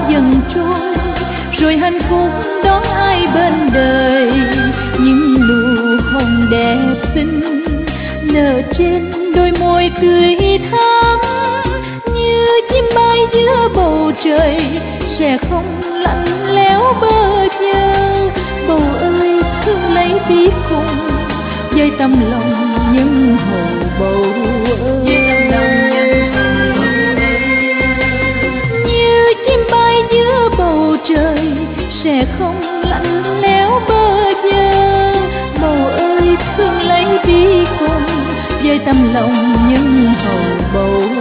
dần trôi, rồi hạnh phúc đón ai bên đời. Những nụ hồng đẹp xinh nở trên đôi môi tươi thắm, như chim bay giữa bầu trời sẽ không lạnh lẽo bơ vơ. Bầu ơi thương lấy biết cùng, với tâm lòng nhân hậu bầu ơi. Như chim bay giữa bầu trời sẽ không lạnh lẽo bơ vơ. Bầu ơi thương lấy biết cùng, với tâm lòng nhân hậu bầu